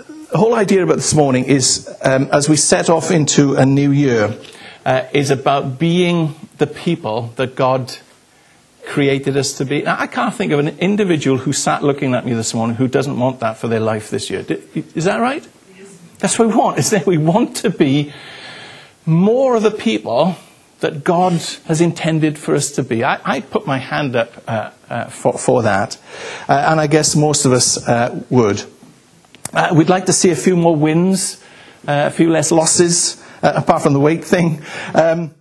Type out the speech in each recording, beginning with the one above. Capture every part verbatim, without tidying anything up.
the whole idea about this morning is, um, as we set off into a new year, uh, is about being the people that God created us to be. Now, I can't think of an individual who sat looking at me this morning who doesn't want that for their life this year. Is that right? Yes. That's what we want, isn't it? We want to be more of the people that God has intended for us to be. I, I put my hand up uh, uh, for, for that, uh, and I guess most of us uh, would. Uh, we'd like to see a few more wins, uh, a few less losses, uh, apart from the weight thing. Um,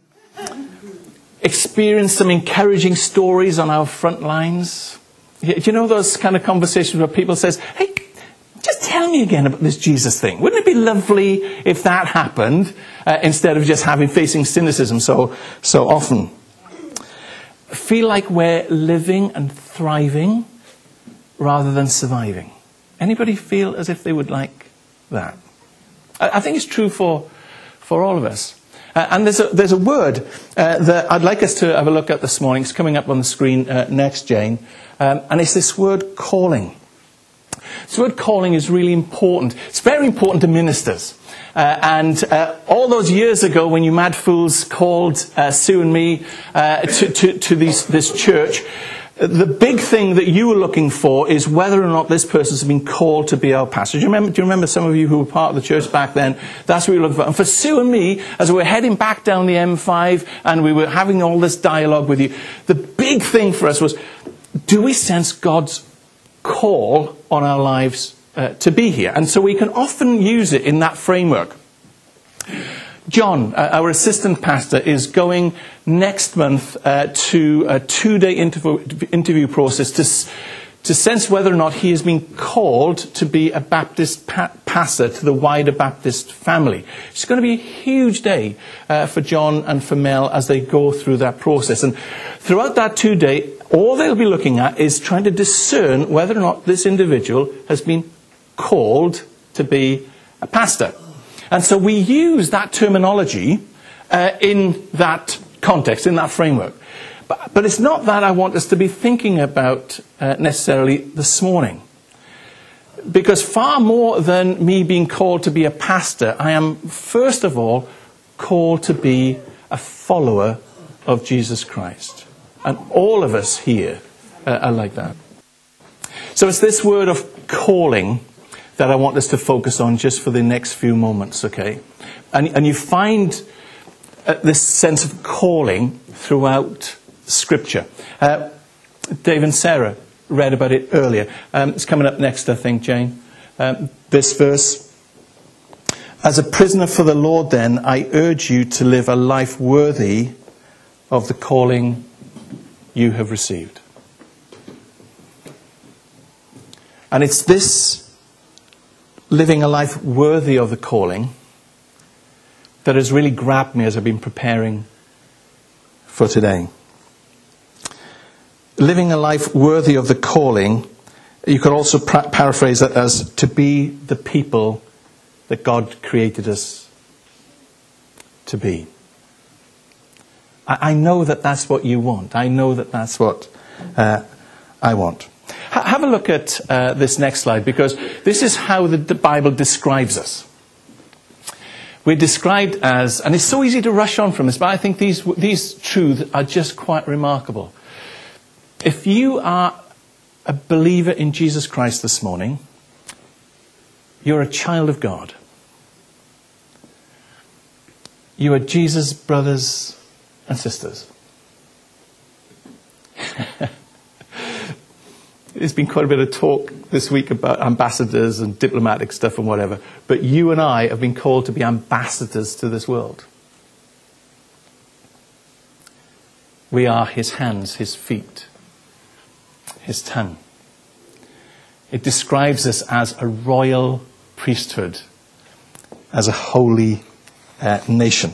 experience some encouraging stories on our front lines. Do you know those kind of conversations where people says, hey, just tell me again about this Jesus thing. Wouldn't it be lovely if that happened, uh, instead of just having facing cynicism so so often? Feel like we're living and thriving rather than surviving. Anybody feel as if they would like that? I, I think it's true for for all of us. Uh, and there's a, there's a word uh, that I'd like us to have a look at this morning. It's coming up on the screen uh, next, Jane. Um, and it's this word calling. This word calling is really important. It's very important to ministers. Uh, and uh, all those years ago when you mad fools called uh, Sue and me uh, to, to, to these, this church, the big thing that you were looking for is whether or not this person's been called to be our pastor. Do you remember, do you remember some of you who were part of the church back then? That's what we were looking for. And for Sue and me, as we were heading back down the M five and we were having all this dialogue with you, the big thing for us was, do we sense God's call on our lives uh, to be here? And so we can often use it in that framework. John, uh, our assistant pastor, is going next month uh, to a two-day interview, interview process to, to sense whether or not he has been called to be a Baptist pa- pastor to the wider Baptist family. It's going to be a huge day uh, for John and for Mel as they go through that process. And throughout that two-day, all they'll be looking at is trying to discern whether or not this individual has been called to be a pastor. And so we use that terminology uh, in that context, in that framework. But, but it's not that I want us to be thinking about uh, necessarily this morning. Because far more than me being called to be a pastor, I am first of all called to be a follower of Jesus Christ. And all of us here uh, are like that. So it's this word of calling that I want us to focus on just for the next few moments, okay? And, and you find uh, this sense of calling throughout Scripture. Uh, Dave and Sarah read about it earlier. Um, it's coming up next, I think, Jane. Um, this verse. As a prisoner for the Lord, then, I urge you to live a life worthy of the calling you have received. And it's this living a life worthy of the calling that has really grabbed me as I've been preparing for today. Living a life worthy of the calling, you could also pra- paraphrase it as to be the people that God created us to be. I, I know that that's what you want. I know that that's what uh, I want. Have a look at uh, this next slide, because this is how the, the Bible describes us. We're described as, and it's so easy to rush on from this, but I think these these truths are just quite remarkable. If you are a believer in Jesus Christ this morning, you're a child of God. You are Jesus' brothers and sisters. There's been quite a bit of talk this week about ambassadors and diplomatic stuff and whatever. But you and I have been called to be ambassadors to this world. We are his hands, his feet, his tongue. It describes us as a royal priesthood, as a holy uh, nation.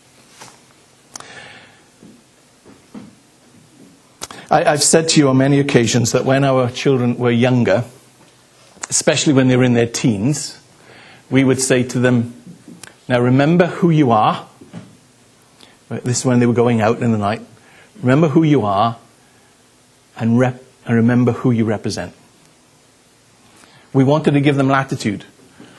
I, I've said to you on many occasions that when our children were younger, especially when they were in their teens, we would say to them, now remember who you are. This is when they were going out in the night. Remember who you are and, rep- and remember who you represent. We wanted to give them latitude.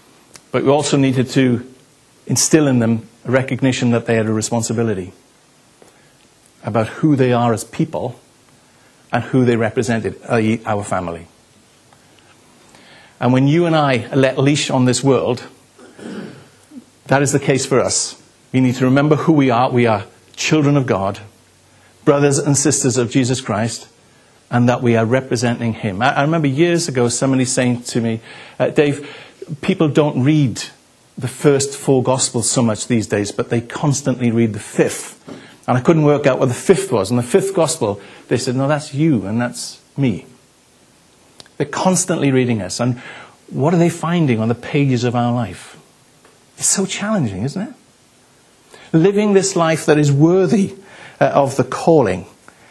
But we also needed to instill in them a recognition that they had a responsibility about who they are as people and who they represented, that is our family. And when you and I are let leash on this world, that is the case for us. We need to remember who we are. We are children of God, brothers and sisters of Jesus Christ, and that we are representing him. I, I remember years ago somebody saying to me, uh, Dave, people don't read the first four Gospels so much these days, but they constantly read the fifth. And I couldn't work out what the fifth was. And the fifth Gospel, they said, no, that's you and that's me. They're constantly reading us. And what are they finding on the pages of our life? It's so challenging, isn't it? Living this life that is worthy uh, of the calling.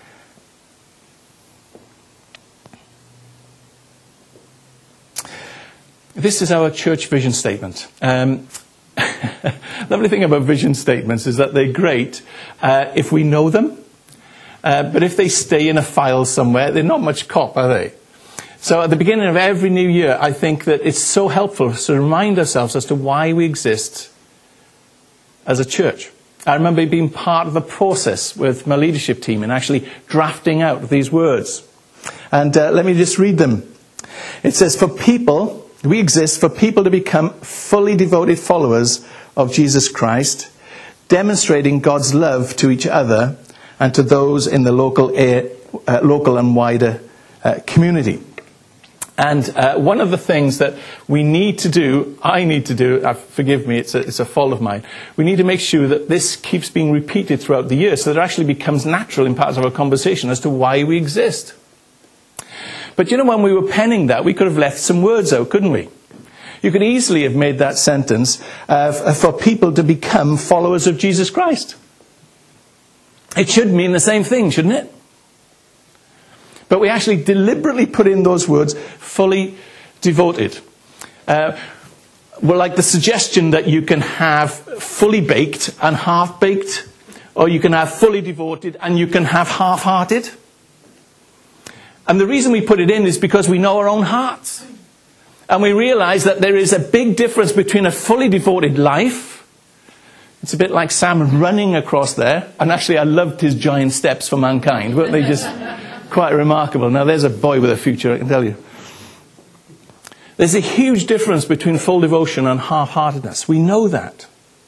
This is our church vision statement. Um, lovely thing about vision statements is that they're great uh, if we know them. Uh, but if they stay in a file somewhere, they're not much cop, are they? So at the beginning of every new year, I think that it's so helpful to remind ourselves as to why we exist as a church. I remember being part of the process with my leadership team and actually drafting out these words. And uh, let me just read them. It says, for people, we exist for people to become fully devoted followers of Jesus Christ, demonstrating God's love to each other and to those in the local, air, uh, local and wider uh, community. And uh, one of the things that we need to do, I need to do, uh, forgive me, it's a, it's a fault of mine, we need to make sure that this keeps being repeated throughout the year so that it actually becomes natural in parts of our conversation as to why we exist. But you know, when we were penning that, we could have left some words out, couldn't we? You could easily have made that sentence uh, for people to become followers of Jesus Christ. It should mean the same thing, shouldn't it? But we actually deliberately put in those words, fully devoted. Uh, well, like the suggestion that you can have fully baked and half-baked, or you can have fully devoted and you can have half-hearted. And the reason we put it in is because we know our own hearts. And we realize that there is a big difference between a fully devoted life. It's a bit like Sam running across there. And actually, I loved his giant steps for mankind. Weren't they just quite remarkable? Now, there's a boy with a future, I can tell you. There's a huge difference between full devotion and half-heartedness. We know that.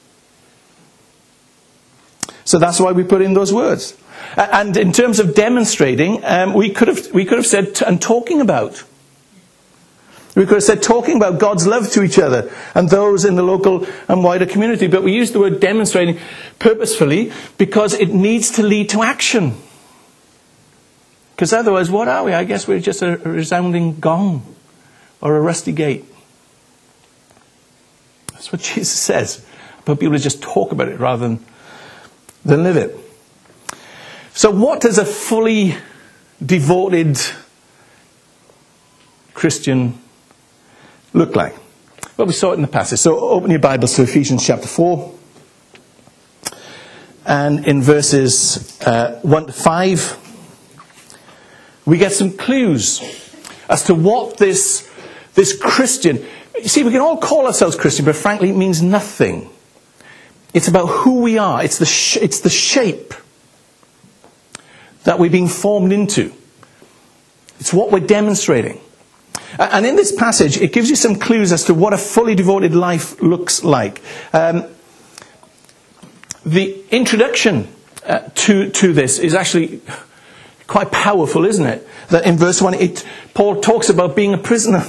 So that's why we put in those words. And in terms of demonstrating, um, we could have we could have said t- and talking about. We could have said talking about God's love to each other and those in the local and wider community. But we used the word demonstrating purposefully because it needs to lead to action. Because otherwise, what are we? I guess we're just a resounding gong or a rusty gate. That's what Jesus says. But people just talk about it rather than, than live it. So what does a fully devoted Christian look like? Well, we saw it in the passage. So open your Bibles to Ephesians chapter four. And in verses uh, one to five, we get some clues as to what this, this Christian... You see, we can all call ourselves Christian, but frankly it means nothing. It's about who we are. It's the sh- it's the shape that we're being formed into. It's what we're demonstrating. And in this passage, it gives you some clues as to what a fully devoted life looks like. Um, the introduction uh, to, to this is actually quite powerful, isn't it? That in verse one, it, Paul talks about being a prisoner.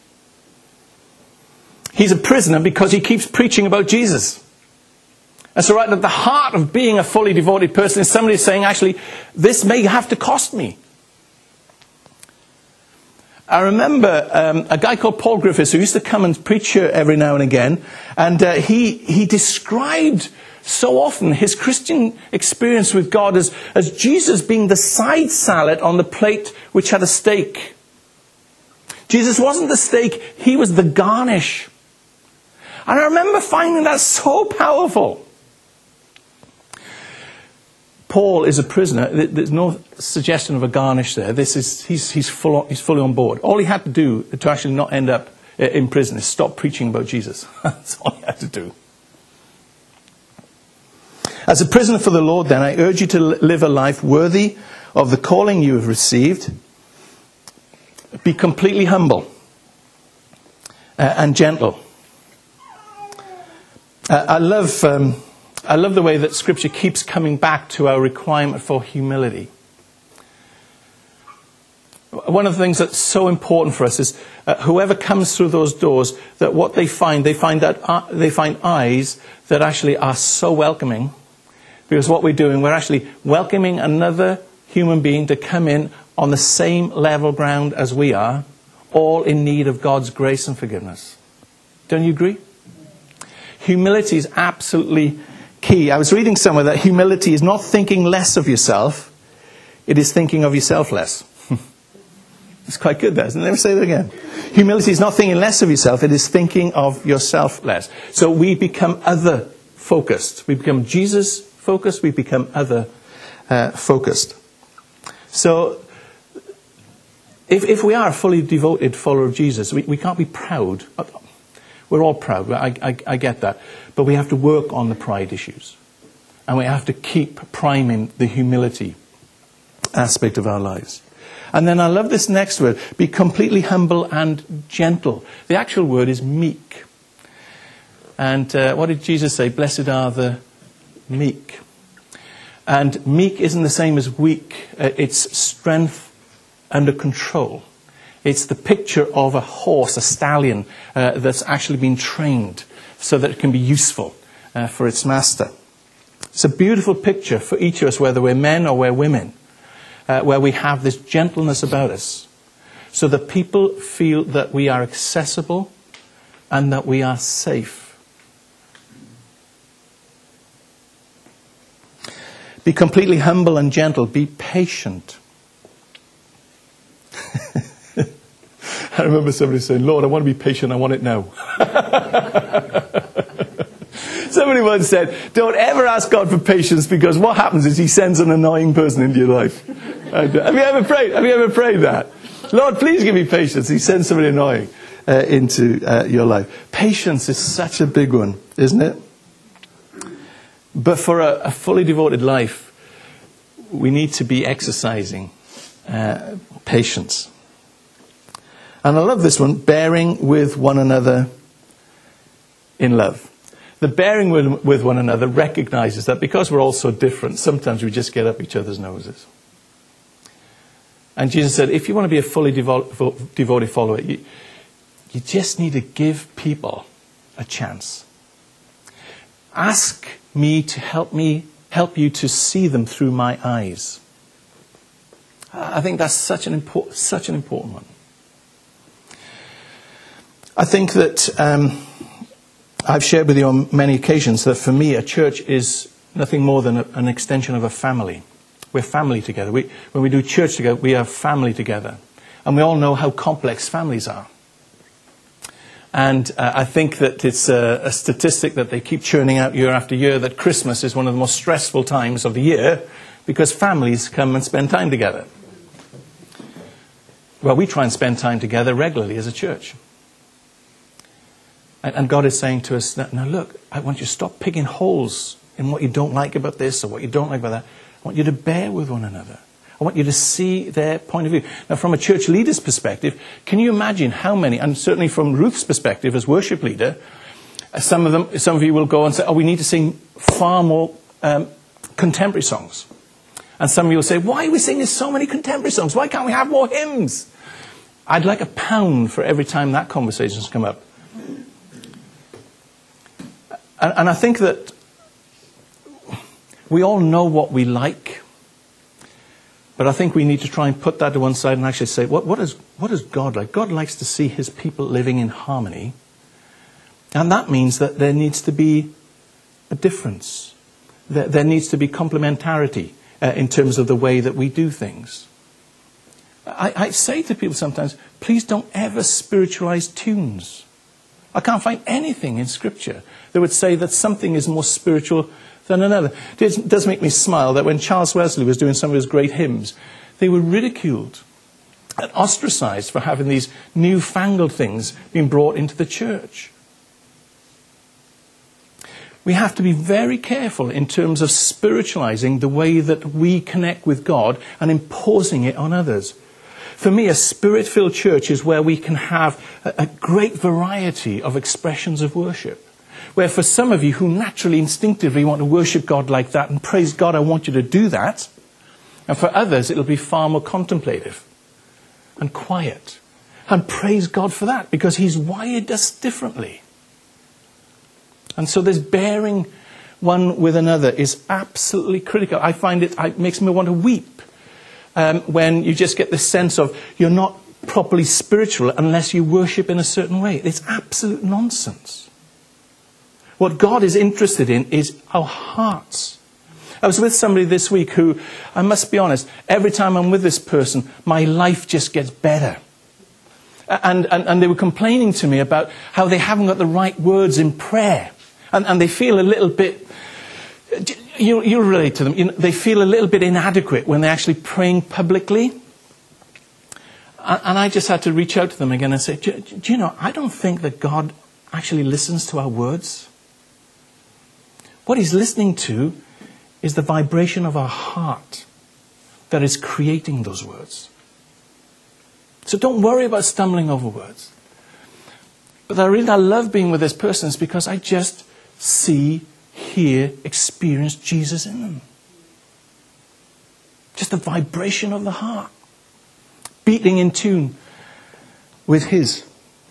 He's a prisoner because he keeps preaching about Jesus. And so right at the heart of being a fully devoted person is somebody saying, actually, this may have to cost me. I remember um, a guy called Paul Griffiths who used to come and preach here every now and again. And uh, he, he described so often his Christian experience with God as, as Jesus being the side salad on the plate which had a steak. Jesus wasn't the steak, he was the garnish. And I remember finding that so powerful. Paul is a prisoner. There's no suggestion of a garnish there. This is he's he's full on, he's fully on board. All he had to do to actually not end up in prison is stop preaching about Jesus. That's all he had to do. As a prisoner for the Lord, then, I urge you to live a life worthy of the calling you have received. Be completely humble uh, and gentle. Uh, I love, um, I love the way that Scripture keeps coming back to our requirement for humility. One of the things that's so important for us is uh, whoever comes through those doors, that what they find, they find that uh, they find eyes that actually are so welcoming. Because what we're doing, we're actually welcoming another human being to come in on the same level ground as we are, all in need of God's grace and forgiveness. Don't you agree? Humility is absolutely key. I was reading somewhere that humility is not thinking less of yourself, it is thinking of yourself less. It's quite good, that, isn't it? Let me say that again. Humility is not thinking less of yourself, it is thinking of yourself less. So we become other focused. We become Jesus focused, we become other uh, focused. So if, if we are a fully devoted follower of Jesus, we, we can't be proud. We're all proud, I, I, I get that. But we have to work on the pride issues. And we have to keep priming the humility aspect of our lives. And then I love this next word, be completely humble and gentle. The actual word is meek. And uh, what did Jesus say? Blessed are the meek. And meek isn't the same as weak. Uh, it's strength under control. It's the picture of a horse, a stallion, uh, that's actually been trained so that it can be useful uh, for its master. It's a beautiful picture for each of us, whether we're men or we're women. Uh, where we have this gentleness about us, so that people feel that we are accessible and that we are safe. Be completely humble and gentle. Be patient. I remember somebody saying, Lord, I want to be patient, I want it now. Somebody once said, don't ever ask God for patience, because what happens is he sends an annoying person into your life. Have you ever prayed? Have you ever prayed that? Lord, please give me patience. He sends somebody annoying uh, into uh, your life. Patience is such a big one, isn't it? But for a, a fully devoted life, we need to be exercising uh, patience. And I love this one, bearing with one another in love. The bearing with, with one another recognizes that because we're all so different, sometimes we just get up each other's noses. And Jesus said, if you want to be a fully devo- devoted follower, you, you just need to give people a chance. Ask me to help me help you to see them through my eyes. I think that's such an important, such an important one. I think that um, I've shared with you on many occasions that for me a church is nothing more than a, an extension of a family. We're family together. We, when we do church together, we are family together. And we all know how complex families are. And uh, I think that it's a, a statistic that they keep churning out year after year, that Christmas is one of the most stressful times of the year because families come and spend time together. Well, we try and spend time together regularly as a church. And, and God is saying to us, now look, I want you to stop picking holes in what you don't like about this or what you don't like about that. I want you to bear with one another. I want you to see their point of view. Now, from a church leader's perspective, can you imagine how many, and certainly from Ruth's perspective as worship leader, some of them, some of you will go and say, oh, we need to sing far more um, contemporary songs. And some of you will say, why are we singing so many contemporary songs? Why can't we have more hymns? I'd like a pound for every time that conversation's come up. And, and I think that we all know what we like. But I think we need to try and put that to one side and actually say, what, what, is, what is God like? God likes to see his people living in harmony. And that means that there needs to be a difference. There, there needs to be complementarity uh, in terms of the way that we do things. I, I say to people sometimes, please don't ever spiritualize tunes. I can't find anything in Scripture that would say that something is more spiritual than another. It does make me smile that when Charles Wesley was doing some of his great hymns, they were ridiculed and ostracized for having these newfangled things being brought into the church. We have to be very careful in terms of spiritualizing the way that we connect with God and imposing it on others. For me, a spirit-filled church is where we can have a, a great variety of expressions of worship. Where for some of you who naturally, instinctively want to worship God like that and praise God, I want you to do that. And for others, it'll be far more contemplative and quiet. And praise God for that, because He's wired us differently. And so this bearing one with another is absolutely critical. I find it, it makes me want to weep um, when you just get this sense of you're not properly spiritual unless you worship in a certain way. It's absolute nonsense. What God is interested in is our hearts. I was with somebody this week who, I must be honest, every time I'm with this person, my life just gets better. And, and, and they were complaining to me about how they haven't got the right words in prayer. And, and they feel a little bit, you, you'll relate to them, you know, they feel a little bit inadequate when they're actually praying publicly. And, and I just had to reach out to them again and say, do, do you know, I don't think that God actually listens to our words. What He's listening to is the vibration of our heart that is creating those words. So don't worry about stumbling over words. But the reason I love being with this person is because I just see, hear, experience Jesus in them. Just the vibration of the heart, beating in tune with His.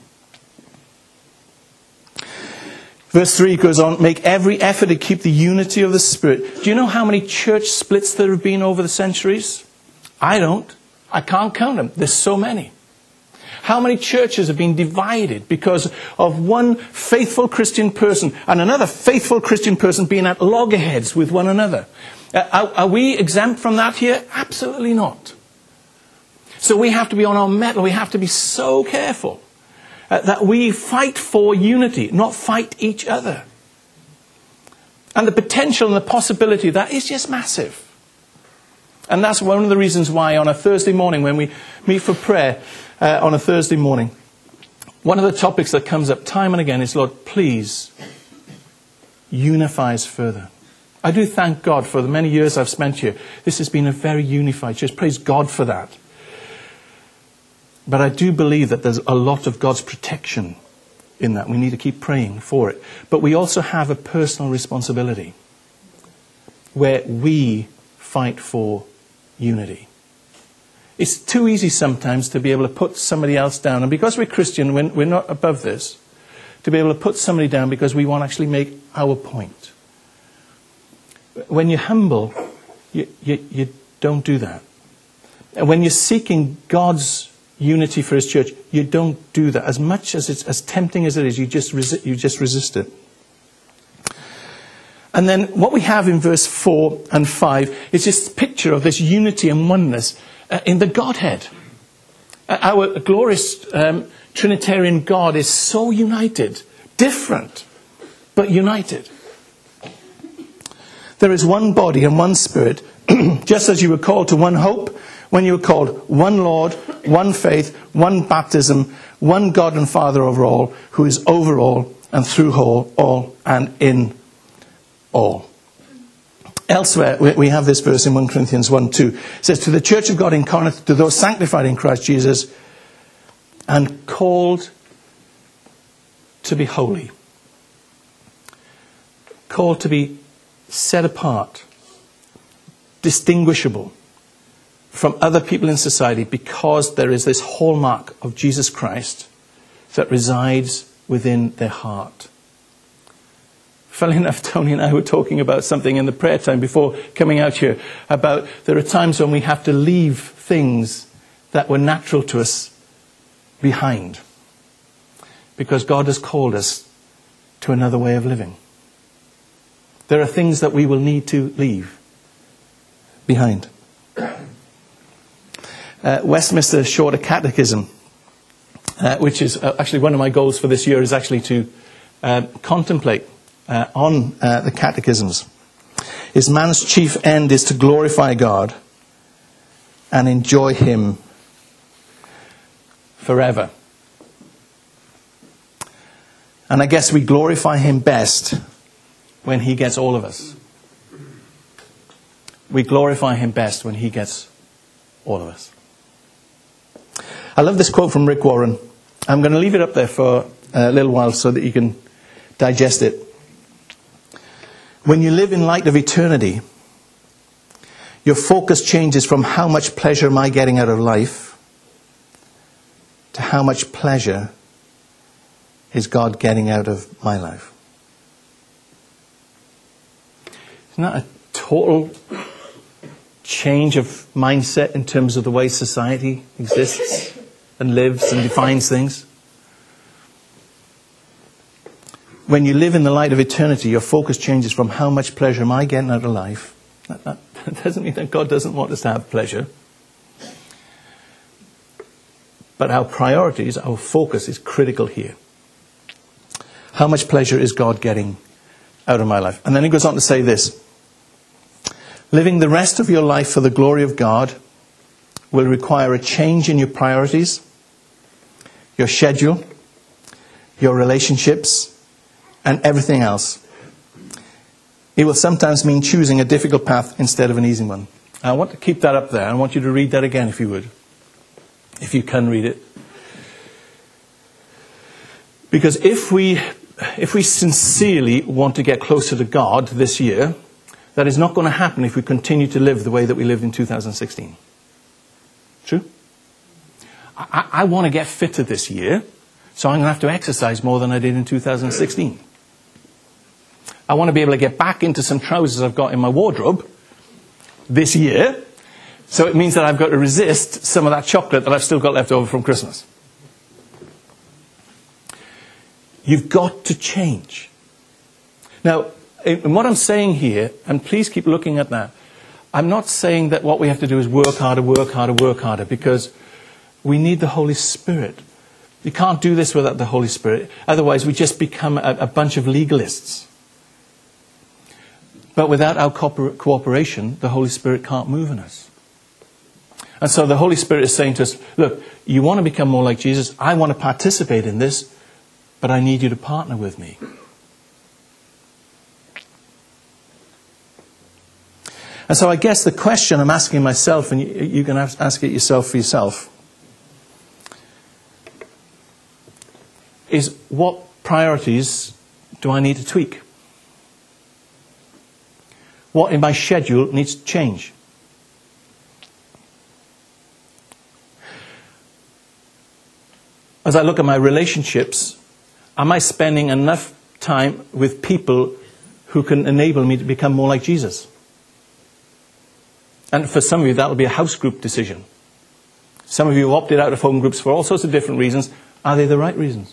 Verse three goes on, make every effort to keep the unity of the Spirit. Do you know how many church splits there have been over the centuries? I don't. I can't count them. There's so many. How many churches have been divided because of one faithful Christian person and another faithful Christian person being at loggerheads with one another? Uh, are, are we exempt from that here? Absolutely not. So we have to be on our mettle. We have to be so careful uh, that we fight for unity, not fight each other. And the potential and the possibility of that is just massive. And that's one of the reasons why on a Thursday morning when we meet for prayer, uh, on a Thursday morning, one of the topics that comes up time and again is, Lord, please unify us further. I do thank God for the many years I've spent here. This has been a very unified church. Praise God for that. But I do believe that there's a lot of God's protection in that. We need to keep praying for it. But we also have a personal responsibility where we fight for unity. It's too easy sometimes to be able to put somebody else down. And because we're Christian, we're, we're not above this, to be able to put somebody down because we want to actually make our point. When you're humble, you, you, you don't do that. And when you're seeking God's unity for His church, you don't do that. As much as it's as tempting as it is, you just resi- you just resist it. And then what we have in verse four and five is this picture of this unity and oneness uh, in the Godhead. Uh, our glorious um, Trinitarian God is so united, different, but united. There is one body and one Spirit, just as you were called to one hope when you were called, one Lord, one faith, one baptism, one God and Father over all, who is over all and through all, all and in all. Elsewhere, we have this verse in First Corinthians one two. It says, to the church of God in Corinth, to those sanctified in Christ Jesus and called to be holy. Called to be set apart, distinguishable from other people in society because there is this hallmark of Jesus Christ that resides within their heart. Funnily enough, Tony and I were talking about something in the prayer time before coming out here about there are times when we have to leave things that were natural to us behind because God has called us to another way of living. There are things that we will need to leave behind. Uh, Westminster Shorter Catechism, uh, which is uh, actually one of my goals for this year, is actually to uh, contemplate uh, on uh, the catechisms. Is man's chief end is to glorify God and enjoy Him forever. And I guess we glorify him best when he gets all of us. We glorify him best when he gets all of us. I love this quote from Rick Warren. I'm going to leave it up there for a little while so that you can digest it. When you live in light of eternity, your focus changes from how much pleasure am I getting out of life to how much pleasure is God getting out of my life. Isn't that a total change of mindset in terms of the way society exists and lives and defines things? When you live in the light of eternity, your focus changes from how much pleasure am I getting out of life. That, that, that doesn't mean that God doesn't want us to have pleasure. But our priorities, our focus is critical here. How much pleasure is God getting out of my life? And then he goes on to say this. Living the rest of your life for the glory of God will require a change in your priorities, your schedule, your relationships, and everything else. It will sometimes mean choosing a difficult path instead of an easy one. I want to keep that up there. I want you to read that again if you would. If you can read it. Because if we, if we sincerely want to get closer to God this year, that is not going to happen if we continue to live the way that we lived in two thousand sixteen. True? I, I want to get fitter this year, so I'm going to have to exercise more than I did in two thousand sixteen. I want to be able to get back into some trousers I've got in my wardrobe this year, so it means that I've got to resist some of that chocolate that I've still got left over from Christmas. You've got to change. Now, in what I'm saying here, and please keep looking at that, I'm not saying that what we have to do is work harder, work harder, work harder, because we need the Holy Spirit. You can't do this without the Holy Spirit. Otherwise, we just become a, a bunch of legalists. But without our cooper- cooperation, the Holy Spirit can't move in us. And so the Holy Spirit is saying to us, look, you want to become more like Jesus? I want to participate in this, but I need you to partner with me. And so I guess the question I'm asking myself, and you, you can ask it yourself for yourself, is what priorities do I need to tweak? What in my schedule needs to change? As I look at my relationships, am I spending enough time with people who can enable me to become more like Jesus? And for some of you, that will be a house group decision. Some of you have opted out of home groups for all sorts of different reasons. Are they the right reasons?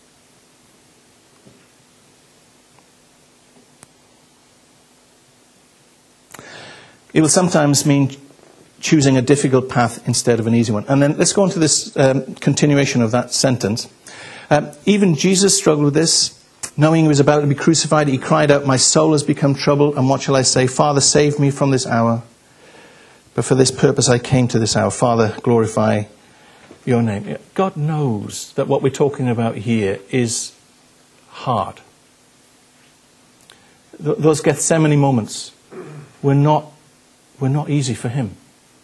It will sometimes mean choosing a difficult path instead of an easy one. And then let's go on to this um, continuation of that sentence. Um, even Jesus struggled with this. Knowing he was about to be crucified, he cried out, "My soul has become troubled, and what shall I say? Father, save me from this hour. But for this purpose I came to this hour. Father, glorify your name." God knows that what we're talking about here is hard. Th- those Gethsemane moments were not, were not easy for him.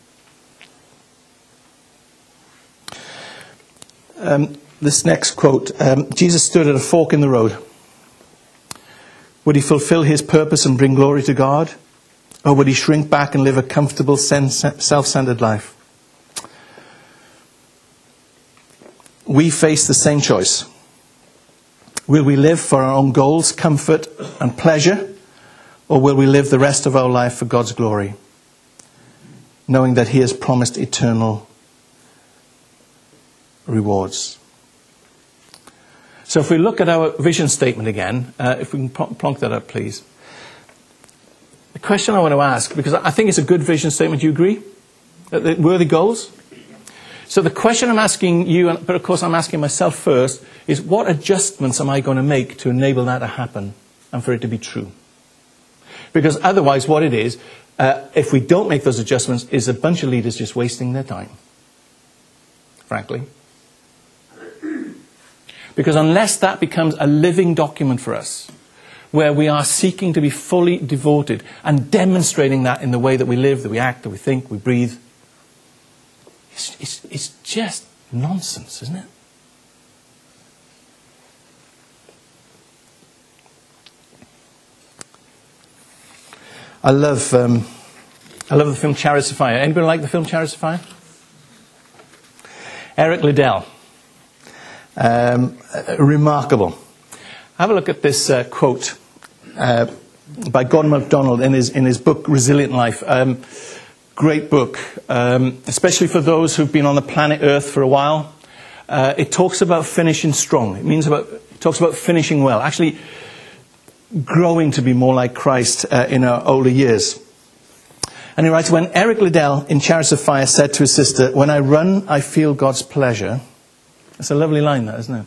Um, this next quote, um, Jesus stood at a fork in the road. Would he fulfill his purpose and bring glory to God? Or would he shrink back and live a comfortable, self-centered life? We face the same choice. Will we live for our own goals, comfort and pleasure? Or will we live the rest of our life for God's glory, knowing that he has promised eternal rewards? So if we look at our vision statement again, uh, if we can plonk that up, please. The question I want to ask, because I think it's a good vision statement, do you agree? Worthy goals? So the question I'm asking you, but of course I'm asking myself first, is what adjustments am I going to make to enable that to happen and for it to be true? Because otherwise what it is, uh, if we don't make those adjustments, is a bunch of leaders just wasting their time. Frankly. Because unless that becomes a living document for us, where we are seeking to be fully devoted and demonstrating that in the way that we live, that we act, that we think, we breathe, it's, it's, it's just nonsense, isn't it? I love, um, I love the film Chariots of Fire. Anybody like the film Chariots of Fire? Eric Liddell. Um, remarkable. Have a look at this uh, quote uh, by Gordon MacDonald in his in his book Resilient Life. Um, great book, um, especially for those who've been on the planet Earth for a while. Uh, it talks about finishing strong. It means about it talks about finishing well. Actually, growing to be more like Christ uh, in our older years. And he writes, when Eric Liddell in Chariots of Fire said to his sister, "When I run, I feel God's pleasure." That's a lovely line, that, isn't it?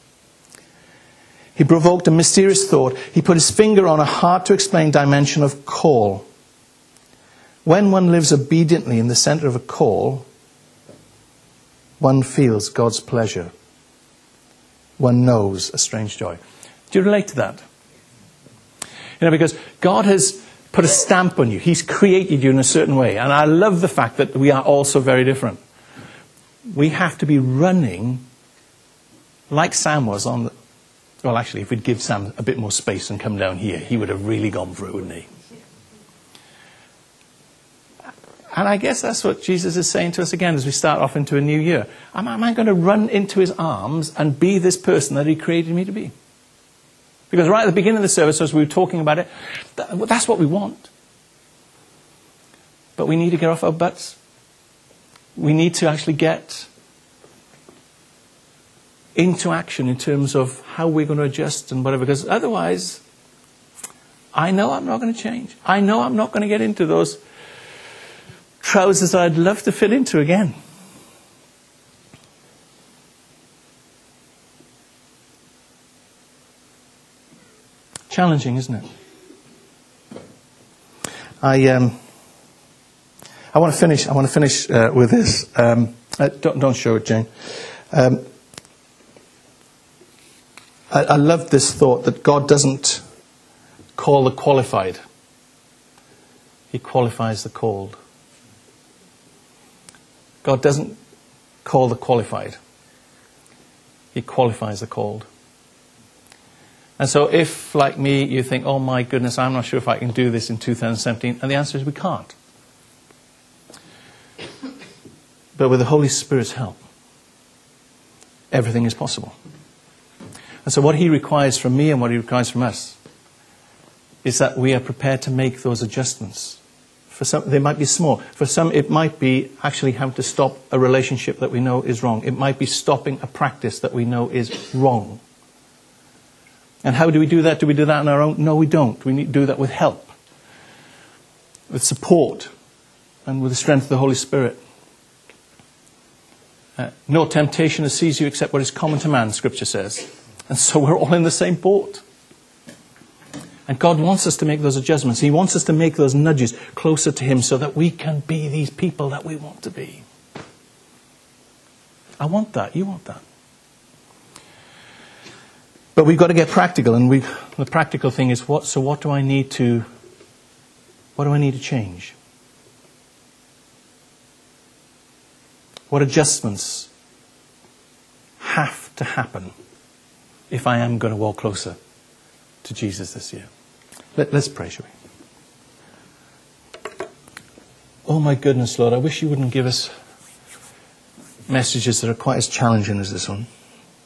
He provoked a mysterious thought. He put his finger on a hard-to-explain dimension of call. When one lives obediently in the center of a call, one feels God's pleasure. One knows a strange joy. Do you relate to that? You know, because God has put a stamp on you. He's created you in a certain way. And I love the fact that we are all so very different. We have to be running like Sam was on the... Well, actually, if we'd give Sam a bit more space and come down here, he would have really gone through, wouldn't he? And I guess that's what Jesus is saying to us again as we start off into a new year. Am, am I going to run into his arms and be this person that he created me to be? Because right at the beginning of the service, as we were talking about it, that, that's what we want. But we need to get off our butts. We need to actually get into action in terms of how we're going to adjust and whatever. Because otherwise, I know I'm not going to change. I know I'm not going to get into those trousers I'd love to fit into again. Challenging, isn't it? I um, I want to finish. I want to finish uh, with this. Um, uh, don't, don't show it, Jane. Um, I, I love this thought that God doesn't call the qualified; He qualifies the called. God doesn't call the qualified; He qualifies the called. And so if, like me, you think, oh my goodness, I'm not sure if I can do this in two thousand seventeen, and the answer is we can't. But with the Holy Spirit's help, everything is possible. And so what he requires from me and what he requires from us is that we are prepared to make those adjustments. For some, they might be small. For some, it might be actually having to stop a relationship that we know is wrong. It might be stopping a practice that we know is wrong. And how do we do that? Do we do that on our own? No, we don't. We need to do that with help, with support, and with the strength of the Holy Spirit. Uh, no temptation has seized you except what is common to man, Scripture says. And so we're all in the same boat. And God wants us to make those adjustments. He wants us to make those nudges closer to Him so that we can be these people that we want to be. I want that. You want that. But we've got to get practical, and we the practical thing is what. So what do I need to? What do I need to change? What adjustments have to happen if I am going to walk closer to Jesus this year? Let, let's pray, shall we? Oh my goodness, Lord, I wish you wouldn't give us messages that are quite as challenging as this one.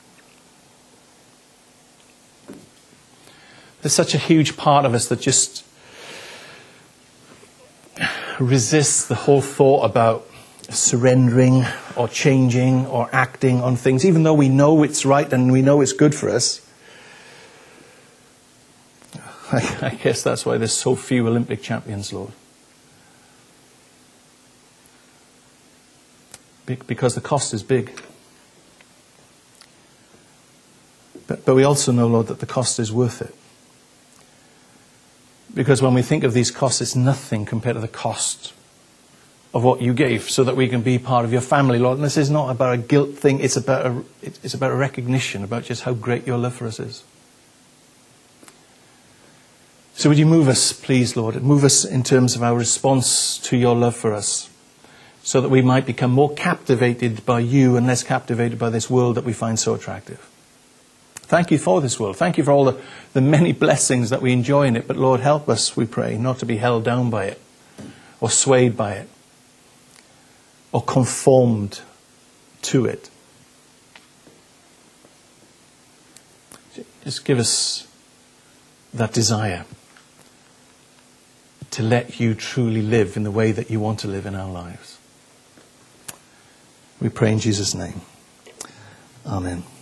There's such a huge part of us that just resists the whole thought about surrendering or changing or acting on things, even though we know it's right and we know it's good for us. I, I guess that's why there's so few Olympic champions, Lord. Be- because the cost is big. But, but we also know, Lord, that the cost is worth it. Because when we think of these costs, it's nothing compared to the cost of what you gave so that we can be part of your family, Lord. And this is not about a guilt thing. It's about a, it's about a recognition about just how great your love for us is. So would you move us, please, Lord? Move us in terms of our response to your love for us, so that we might become more captivated by you and less captivated by this world that we find so attractive. Thank you for this world. Thank you for all the, the many blessings that we enjoy in it. But Lord, help us, we pray, not to be held down by it, or swayed by it, or conformed to it. Just give us that desire to let you truly live in the way that you want to live in our lives. We pray in Jesus' name. Amen.